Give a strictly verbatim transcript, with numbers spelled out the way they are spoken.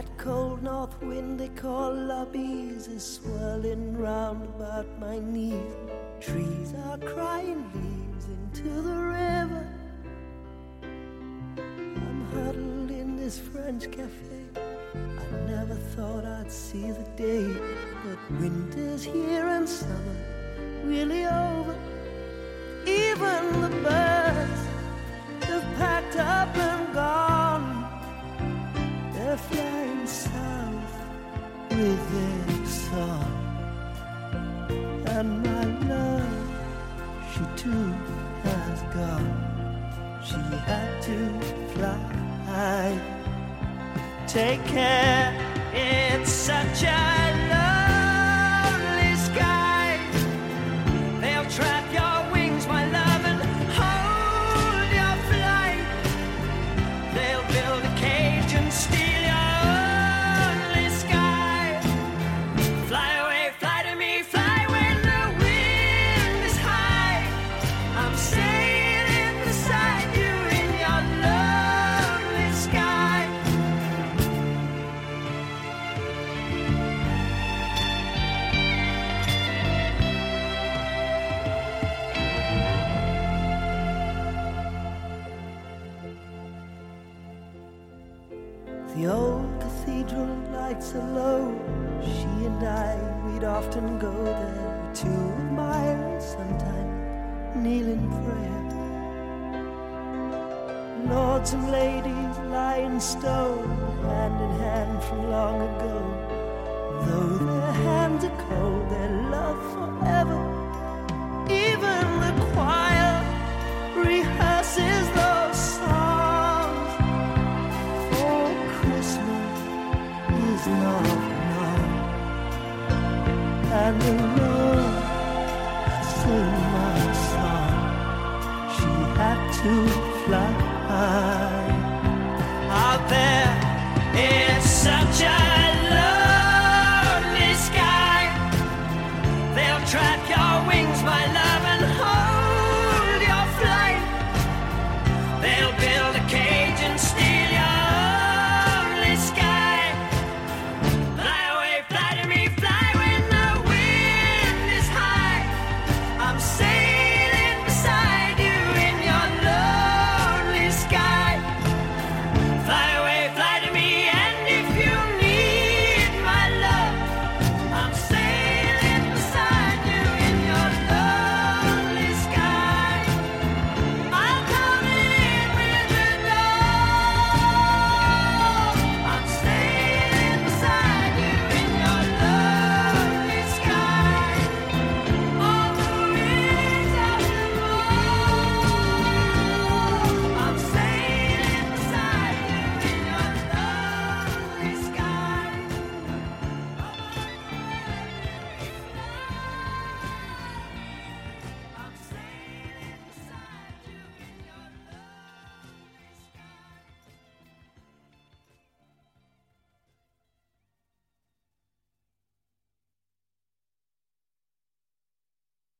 cold north wind they call lobbies is swirling round about my knees. Trees are crying leaves into the river. I'm huddled in this French cafe. I never thought I'd see the day, but winter's here and summer really over. Even the birds have packed up and gone. They're flying south with their song. And my love, she too has gone. She had to fly. Take care, it's such a lonely sky. They'll trap your wings, my love, and hold your flight. They'll build a cage and steal your only sky. Fly away, fly to me, fly when the wind is high. I'm sailing beside you in your lonely sky. The old cathedral lights are low. She and I, we'd often go there to admire, sometimes kneel in prayer. Lords and ladies lie in stone, hand in hand from long ago. Though their hands are cold, their love forever. Even the choir rehearses those songs. For Christmas is not long, and the Lord sing my song. She had to fly.